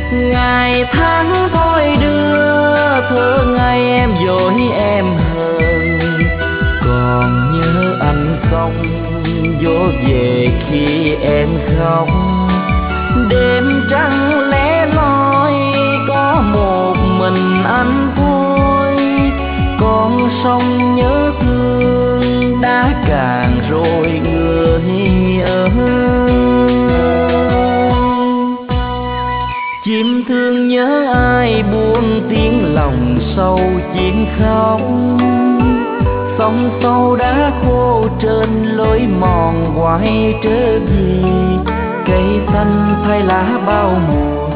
Ngày tháng thôi đưa thơ ngày em dối em hờn, còn nhớ anh không dỗ về khi em khóc. Đêm trăng lẻ loi có một mình anh thôi, con sông nhớ thương đã cạn rồi người ơi. Chim thương nhớ ai buông tiếng lòng sâu chim khóc, sông sâu đã khô trên lối mòn quay trở về, cây xanh thay lá bao mùa